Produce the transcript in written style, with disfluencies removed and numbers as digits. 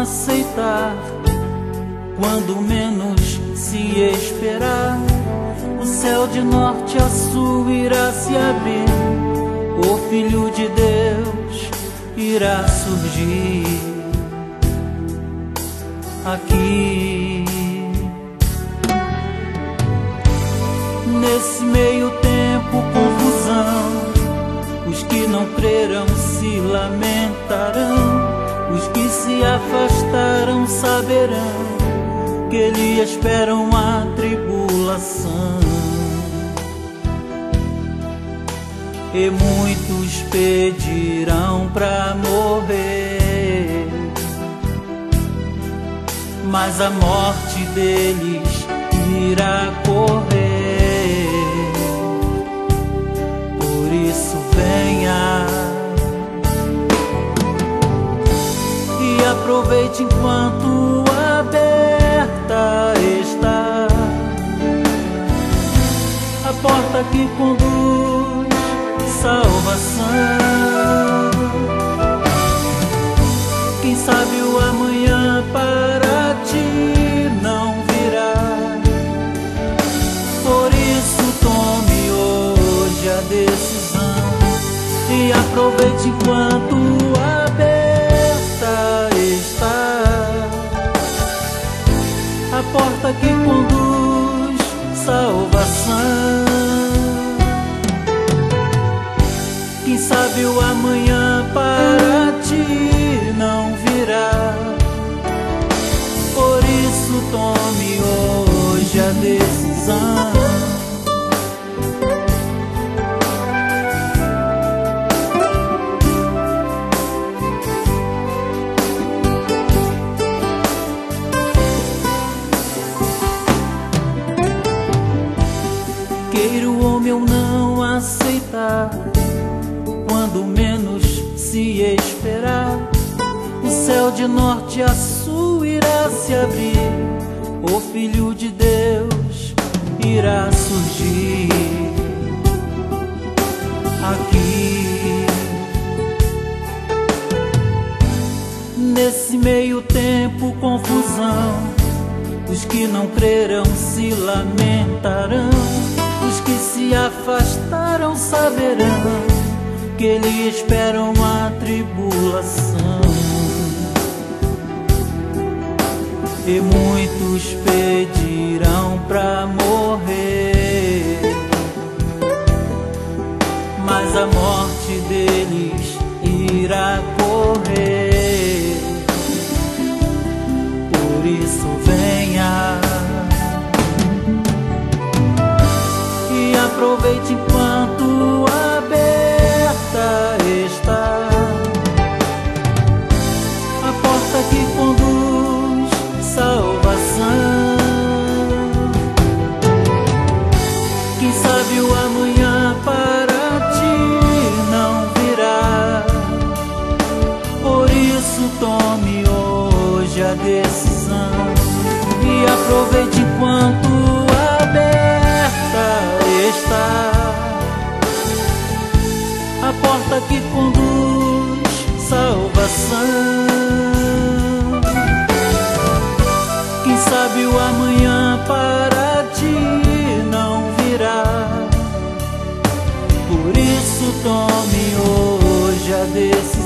aceitar, quando menos se esperar, o céu de norte a sul irá se abrir, o Filho de Deus irá surgir aqui. Nesse meio tempo, confusão, os que não creram se lamentarão, os que se afastaram saberão que lhe esperam a tribulação. E muitos pedirão pra morrer, mas a morte deles irá correr. Por isso venha e aproveite enquanto aberta está a porta que conduz salvação. Quem sabe o amanhã para ti não virá, por isso tome hoje a decisão e aproveite enquanto aberta está a porta que conduz salvação. Quem sabe o amanhã para ti não virá, por isso tome hoje a decisão. Queira o homem ou não aceitar, quando menos se esperar, o céu de norte a sul irá se abrir, o Filho de Deus irá surgir aqui. Nesse meio tempo, confusão, os que não creram se lamentarão, os que se afastaram saberão que lhe esperam a tribulação. E muitos pedirão pra morrer, mas a morte deles irá correr. Por isso venha e aproveite enquanto aberta está a porta que conduz salvação. Quem sabe o amanhã para ti não virá, por isso tome hoje a decisão e aproveite enquanto aberta está a porta que conduz salvação. Quem sabe o amanhã para ti não virá, por isso tome hoje a decisão.